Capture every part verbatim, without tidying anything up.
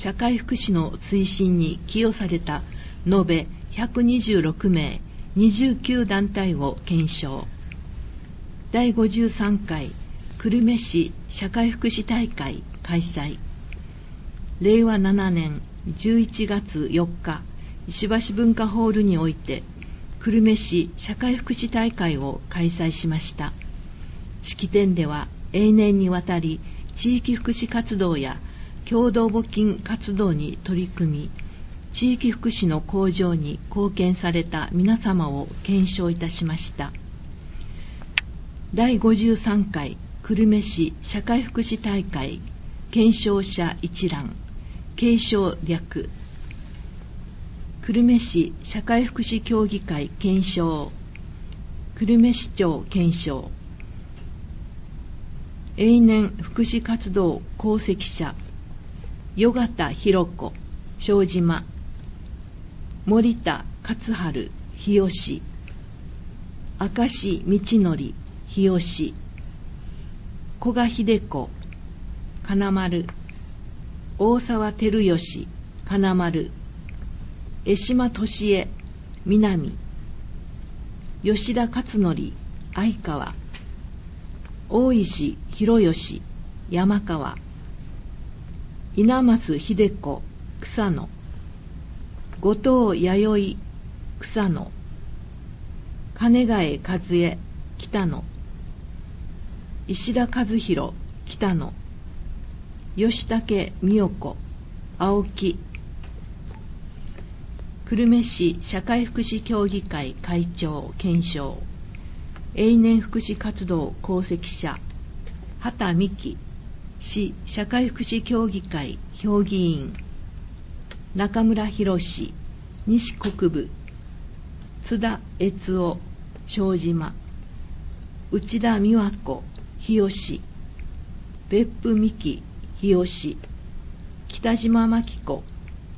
社会福祉の推進に寄与された延べひゃくにじゅうろくめいにじゅうきゅうだんたいを検証。だいごじゅうさんかい久留米市社会福祉大会開催。れいわななねんじゅういちがつよっか、石橋文化ホールにおいて久留米市社会福祉大会を開催しました。式典では永年にわたり地域福祉活動や共同募金活動に取り組み、地域福祉の向上に貢献された皆様を顕彰いたしました。だいごじゅうさんかい久留米市社会福祉大会顕彰者一覧、継承略。久留米市社会福祉協議会顕彰、久留米市長顕彰。永年福祉活動功績者、与方弘子、庄島。森田勝春、日吉。明石道則、日吉。古賀秀子、金丸。大沢照義、金丸。江島俊恵、南。吉田勝則、相川。大石博義、山川。稲増秀子、草野。後藤弥生、草野。金ヶ江和恵、北野。石田和弘、北野。吉武美代子、青木。久留米市社会福祉協議会会長顕彰、永年福祉活動功績者、畑美希、市社会福祉協議会評議員。中村博史、西国部。津田悦夫、庄島。内田美和子、日吉。別府美希、日吉。北島真紀子、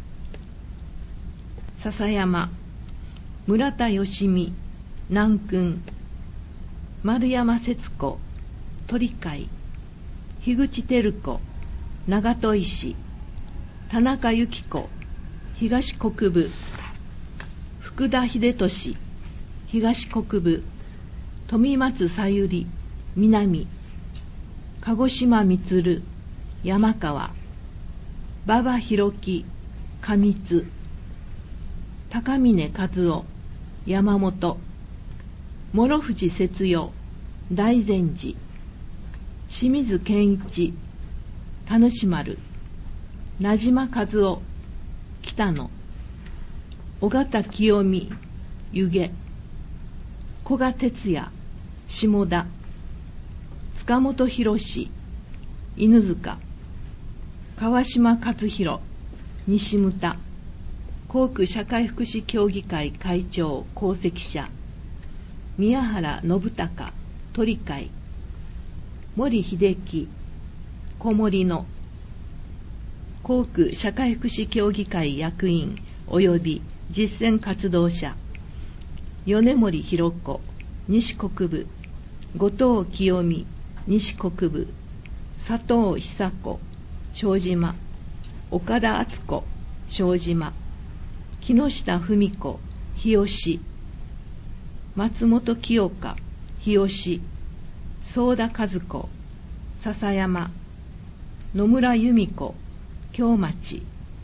笹山。村田義美、南君。丸山節子、鳥飼。樋口照子、長門市。田中由紀子、東国部。福田秀俊、東国部。富松さゆり、南。鹿児島充、山川。馬場弘樹、上津。高峰和夫、山本。諸藤節代、大善寺。清水健一、田主丸。名島和夫、北野。尾形清美、湯気。古賀哲也、下田。塚本博史、犬塚。川島和弘、西牟田。航空社会福祉協議会会長功績者、宮原信孝、鳥飼。森秀樹、小森の。航空社会福祉協議会役員及び実践活動者、米森弘子、西国部。後藤清美、西国部。佐藤久子、庄島。岡田敦子、庄島。木下富美子、日吉。松本清香、日吉。相田和子、笹山。野村由美子、京町。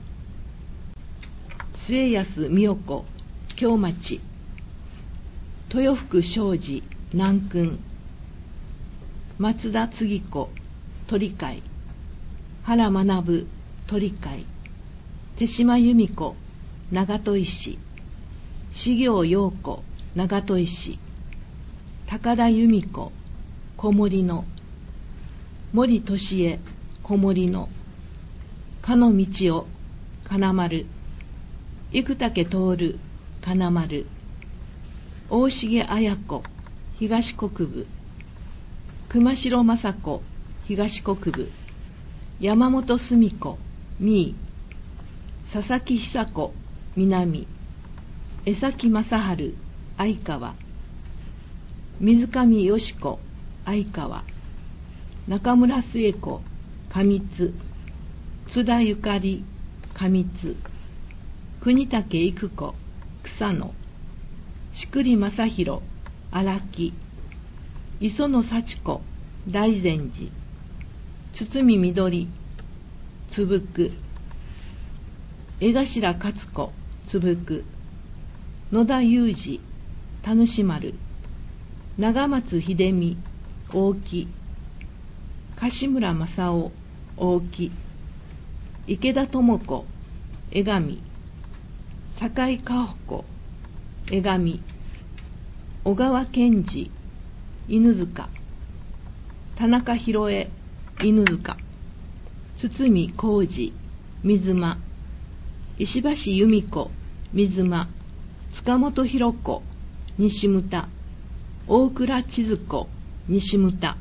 末安美代子、京町。豊福昌司、南君。松田次子、鳥飼。原学、鳥飼。手島由美子、長門石。茂行陽子、長門石。高田由美子、小森の。森俊恵、小森の。加野道夫、金丸。生竹徹、金丸。大重綾子、東国部。熊代雅子、東国部。山本澄子、三井。佐々木久子、南。江崎正治、相川。水上よし子、相川。中村末子、上津。津田ゆかり、 上津、国武育子、草野、しくり正弘、荒木、磯野幸子、大善寺、堤みどり、つぶく、江頭勝子、つぶく、野田裕二、田主丸、長松秀美、大木、柏村正夫、大木、池田智子、江上、酒井香穂子、江上、小川健二、犬塚、田中宏恵、犬塚、堤浩二、水間、石橋由美子、水間、塚本博子、西牟田、大倉千鶴子、西牟田。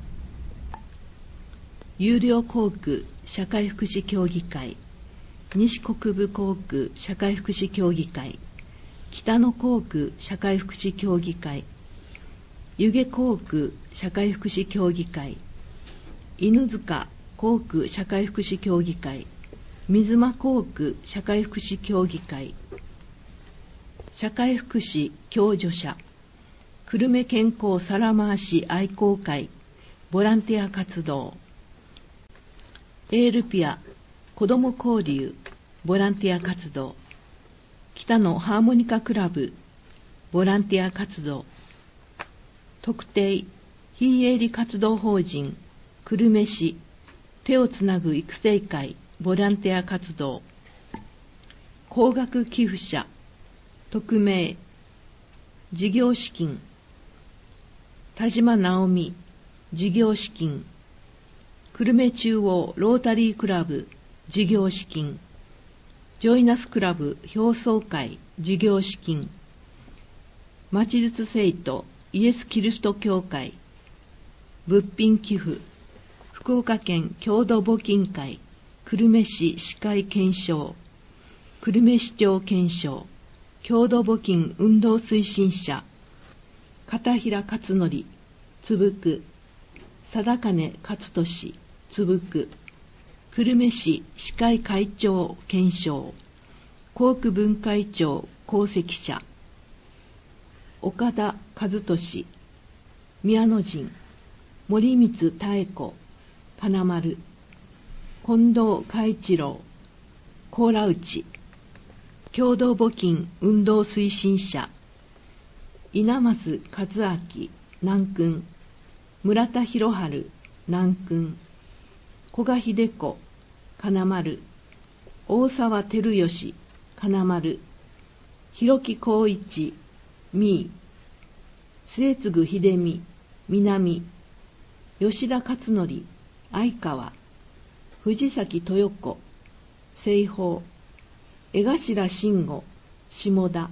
有料航空社会福祉協議会、西国部航空社会福祉協議会、北野航空社会福祉協議会、湯気航空社会福祉協議会、犬塚航空社会福祉協議会、水間航空社会福祉協議会、社会福祉共助者、久留米健康皿回し愛好会、ボランティア活動、エールピア子ども交流、ボランティア活動、北のハーモニカクラブ、ボランティア活動、特定非営利活動法人久留米市手をつなぐ育成会、ボランティア活動、高額寄付者、匿名、事業資金、田島直美、事業資金、久留米中央ロータリークラブ、事業資金、ジョイナスクラブ表層会、事業資金、町術生徒イエス・キリスト教会、物品寄付、福岡県郷土募金会、久留米市市会検証、久留米市長検証、郷土募金運動推進者、片平勝則、つぶく、貞金勝利、つぶく、久留米市市会会長検証、航空分会長功績者、岡田和俊、宮野陣、森光妙子、金丸、近藤海一郎、高良内、共同募金運動推進者、稲増和明、南君、村田博春、南君、古賀秀子、金丸、大沢照義、金丸、広木光一、三井、末次秀美、南、吉田勝則、相川、藤崎豊子、西方、江頭慎吾、下田、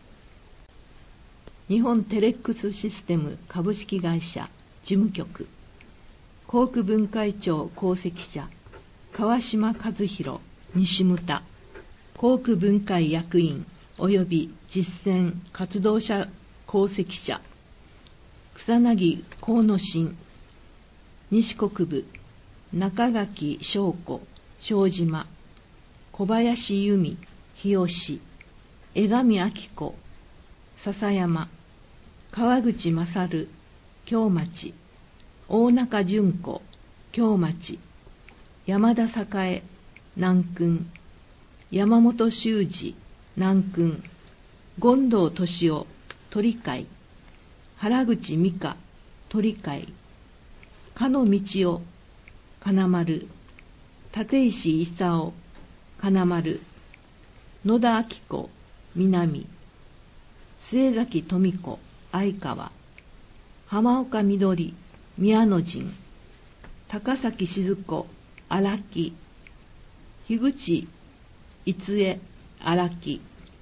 日本テレックスシステム株式会社事務局、航空分会長功績者、川島和弘、西牟田、航空分会役員及び実践活動者功績者、草薙河野新、西国部、中垣翔子、庄島、小林由美、日吉、江上明子、笹山、川口勝、京町、大中純子、京町、山田栄、南君、山本修二、南君、権藤敏夫、鳥飼、原口美香、鳥飼、加野道夫、金丸、立石勲、金丸、野田明子、南、末崎富子、相川、浜岡みどり、宮野陣、高崎静子、荒木、樋口逸江、荒木、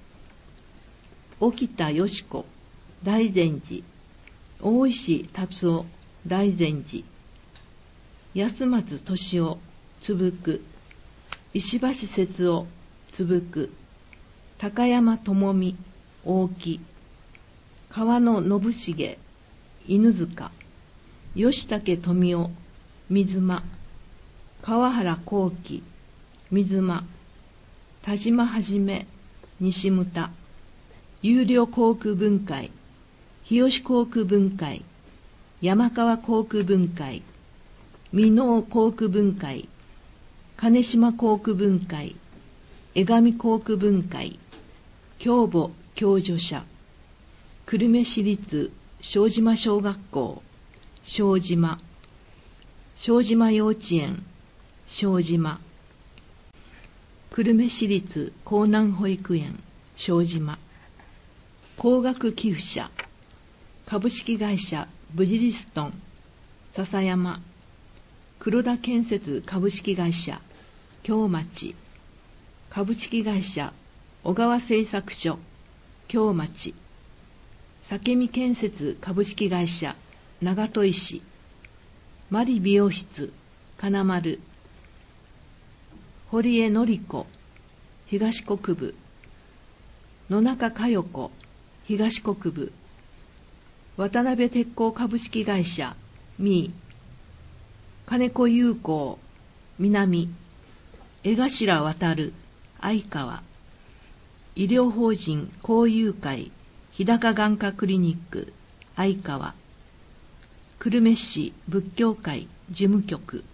沖田よし子、大善寺、大石達夫、大善寺、安松俊夫、つぶく、石橋節夫、つぶく、高山智美、大木、川野信重、犬塚、吉武富夫、水間、川原幸喜、水間、 田島はじめ、西牟田、有料航空分会、日吉航空分会、山川航空分会、箕面航空分会、金島航空分会、江上航空分会、共母共助者、久留米市立正島小学校、正島、正島幼稚園、正島、久留米市立江南保育園、正島、高額寄付者、株式会社ブジリストン、笹山、黒田建設株式会社、京町、株式会社小川製作所、京町、酒見建設株式会社、長門市、マリ美容室、金丸、堀江典子、東国部、野中佳代子、東国部、渡辺鉄工株式会社、ミー、金子友好、南、江頭渡、相川、医療法人交友会、日高眼科クリニック、相川、久留米市仏教会事務局、